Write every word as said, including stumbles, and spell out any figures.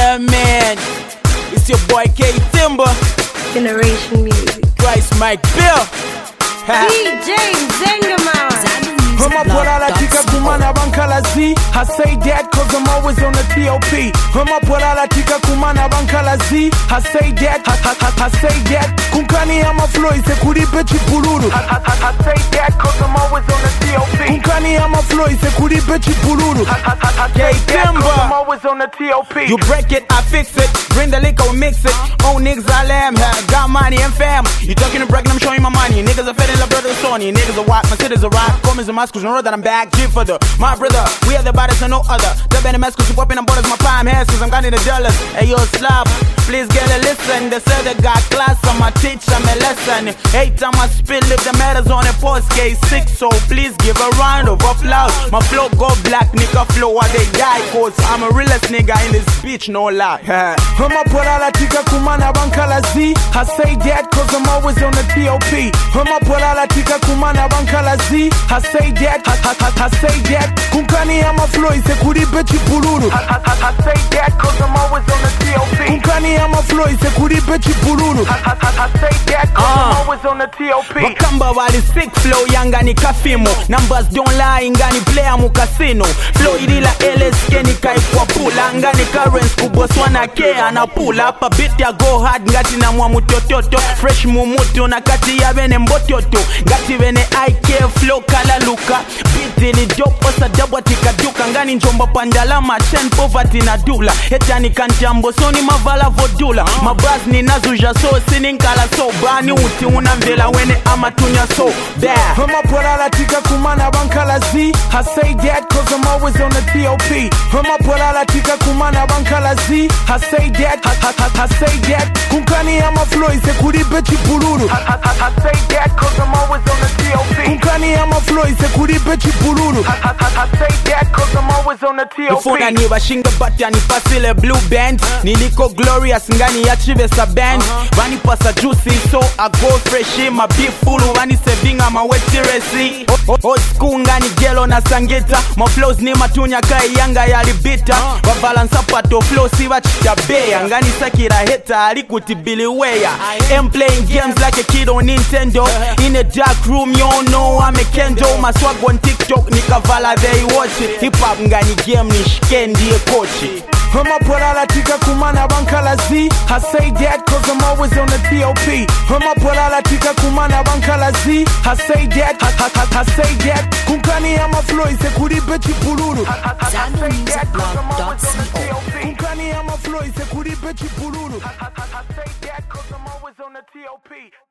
Yeah, man. It's your boy K Timber. Generation music. Christ Mike Bill. D J Zengaman. I'ma put all that tika kumana bankalazi. I say that cause I'm always on the T O P. I'ma put all that tika kumana bankalazi. I say that, I, I, I, I say that. Kunkani ama flow ise kuribe chipuluru. I, I, I, I say that cause I'm always on the T O P. Kunkani ama flow ise kuribe chipuluru. I, I, I, I say that cause I'm always on the T O P. You break it, I fix it. Bring the liquor, we mix it. Oh niggas, I lamb. Got money and fam. You talking and bragging, I'm showing my money. Niggas are fed in love, brother Sony. Niggas are white, my city's a rock. Come in my schools, know that I'm back. G for the my brother. We are the baddest and no other. The Benny Mascus, you popping on borders, my prime hairs, cause I'm counting the dollars. Hey yo, slap. Please get a listen. They say they got class, I'ma teach them a lesson. Eight time I spit, live the matters on a post K six. So please give a round of applause. My flow go black, nigga flow while they die. Cause I'm a realest nigga in this bitch, no lie. I'ma put all that tika kumana bankalazi. I say that cause I'm always on the T O P. I'ma put all that tika kumana bankalazi. I say that, I, I, I, I say that. Kunkani ama flow ise kuribe chipuluru. I, I, I, I say that cause I'm always on the T O P. Kunkani ama flow ise kuribe chipuluru. I, I, I, I say that cause uh. I'm always on the T O P. Wakamba wali sick flow yanga ni kafimo. Numbers don't lie ingani player mu casino. Flow idila L S K ni kaikwa pula. Ngani currents kuboswana ke ana pula. Hapa beat ya go hard ngati na mwa mutototo. Fresh mumuto na kati ya bene mbototo. Ngati bene I K flow kala luka. Beat ni dope osa dabwa tika duka. Ngani njomba pandalama chen poverty na dula. Heta ni kanjambo so ni mavala vodula. Mabaz ni nazuja so sini nkala so. Bani uti unamvela wene ama tunya so bad. I'ma put all that tika kumana bankalazi. I say that cause I'm always on the T O P. I'ma put all that tika kumana bankalazi. I say that, I, I, I, I say that. Kunkani ama flow ise kuribe chipuluru. I, I, I, I say that cause I'm always on the T O P. Kunkani ama flow ise kuribe chipuluru. I, I, I, I say that cause I'm always on the T O P. Mufuna ni bashinga bata ni pasile blue band. Niliko glorious ngani ya chive sa band. Vani pasa juicy so I go fresh. Ma beef full vani sevinga ma weti resi. Old school ngani gelo na sangita. Ma flows ni matunya kai yanga ya libita. Wa balance pato flow si wachita beya. Ngani sakira heta alikuti Billy Weya. I'm playing games like a kid on Nintendo. In a dark room you don't know I'm a kendo. My swag on TikTok nikavala they watch it. Hip hop ngani game ni shikendi e kochi. I'ma put all that tika kumana bankalazi. I say that cause I'm always on the T O P. I'ma put all that tika kumana bankalazi. I say that, I, I, I, I say that. Kunkani ama flow ise kuribe chipuluru. I, I, I say that cause I'm always on the T O P. Kunkani ama flow ise kuribe chipuluru. I, I, I say that cause I'm always on the T O P.